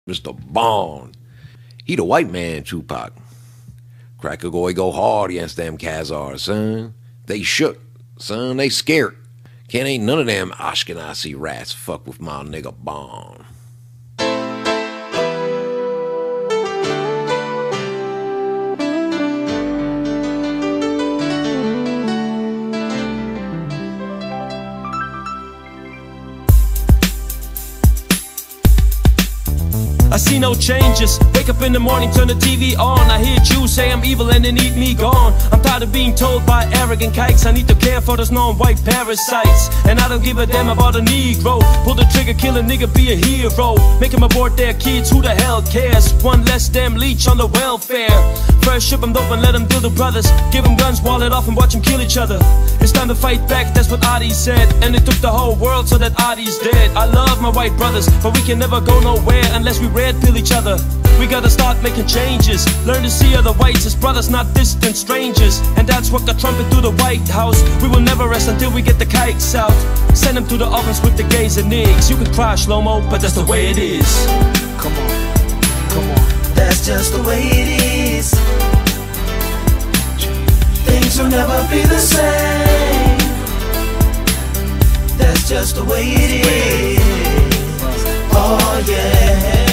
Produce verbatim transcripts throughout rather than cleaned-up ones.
Mister Bond. He the white man, Tupac. Cracker boy go hard against them Khazars, son. They shook, son. They scared. Can't ain't none of them Ashkenazi rats fuck with my nigga Bond. I see no changes. Wake up in the morning, turn the T V on. I hear Jews say I'm evil and they need me gone. I'm tired of being told by arrogant kikes I need to care for those non-white parasites. And I don't give a damn about a Negro. Pull the trigger, kill a nigga, be a hero. Make them abort their kids, who the hell cares? One less damn leech on the welfare. First ship them dope and let them deal the brothers. Give them guns, wall it off and watch them kill each other. It's time to fight back, that's what Adi said. And it took the whole world so that Adi's dead. I love my white brothers, but we can never go nowhere unless we red pill each other. We gotta start making changes. Learn to see other whites as brothers, not distant strangers. And that's what got Trump into the White House. We will never rest until we get the kikes out. Send them to the ovens with the gays and niggas. You can cry, Shlomo, but that's the way it is. Come on, come on. That's just the way it is. Things will never be the same. That's just the way it is. Oh yeah.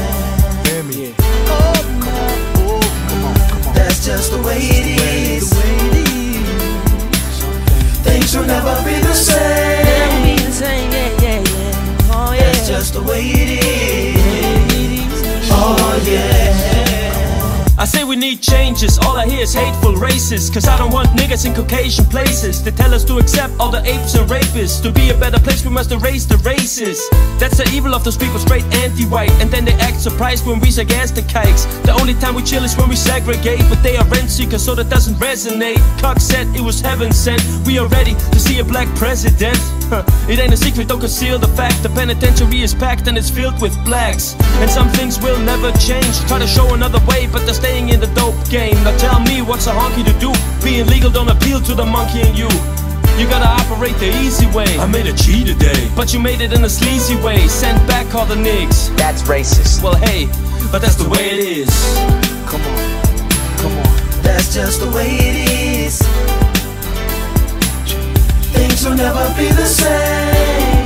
That's just the way it is. Things will never be the same. That's just the way it is. Oh yeah. I say we need changes, all I hear is hateful races. Cause I don't want niggas in Caucasian places. They tell us to accept all the apes and rapists. To be a better place we must erase the races. That's the evil of those people, straight anti-white. And then they act surprised when we say against the kikes. The only time we chill is when we segregate. But they are rent seekers so that doesn't resonate. Cox said it was heaven sent. We are ready to see a black president. It ain't a secret, don't conceal the fact. The penitentiary is packed and it's filled with blacks. And some things will never change. Try to show another way but they're staying in the dope game. Now tell me what's a honky to do. Being legal don't appeal to the monkey in you. You gotta operate the easy way. I made a G today, but you made it in a sleazy way. Send back all the niggas. That's racist. Well hey, but that's the way it is. Come on, come on. That's just the way it is. Things will never be the same.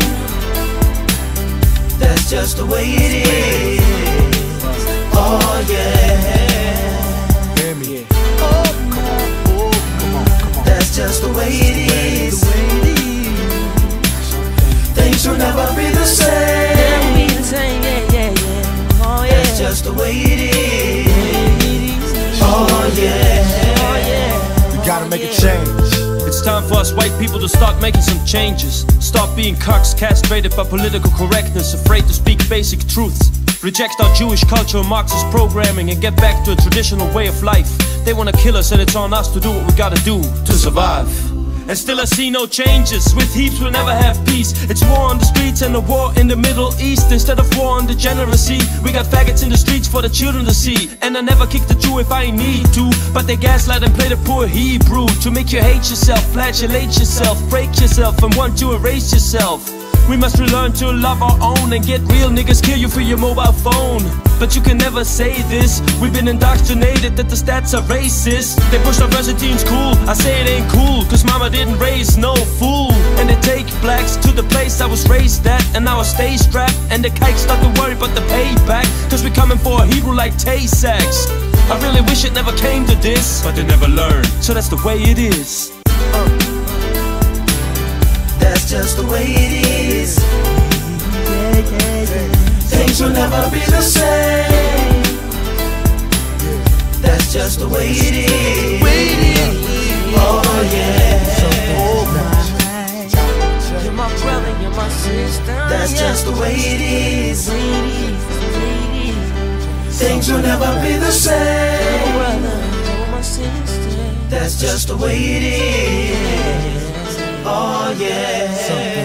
That's just the way it is. Oh yeah. Hear me. Oh, come on. Oh, come on, come on. That's just the way it is. Things will never be the same. That's just the way it is. Oh yeah. We gotta make a change. It's time for us white people to start making some changes. Stop being cocks castrated by political correctness, afraid to speak basic truths. Reject our Jewish culture and Marxist programming and get back to a traditional way of life. They wanna kill us and it's on us to do what we gotta do to survive. And still I see no changes. With heaps we'll never have peace. It's war on the streets and a war in the Middle East instead of war on degeneracy. We got faggots in the streets for the children to see. And I never kick the Jew if I need to. But they gaslight and play the poor Hebrew to make you hate yourself, flagellate yourself, break yourself and want to erase yourself. We must relearn to love our own and get real. Niggas kill you for your mobile phone. But you can never say this. We've been indoctrinated that the stats are racist. They push diversity in school. I say it ain't cool, cause mama didn't raise no fool. And they take blacks to the place I was raised at. And now I stay strapped. And the kikes start to worry about the payback. Cause we coming for a Hebrew like Tay-Sachs. I really wish it never came to this, but they never learned. So that's the way it is. uh. That's just the way it is. Things will never be the same. That's just the way it is. Oh yeah. You're my brother, you're my sister. That's just the way it is. Things will never be the same. That's just the way it is. Oh yeah.